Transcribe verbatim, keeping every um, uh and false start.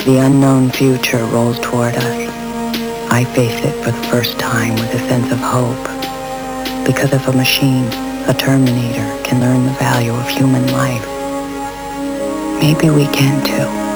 the unknown future rolls toward us, I face it for the first time with a sense of hope. Because if a machine, a Terminator, can learn the value of human life, maybe we can too.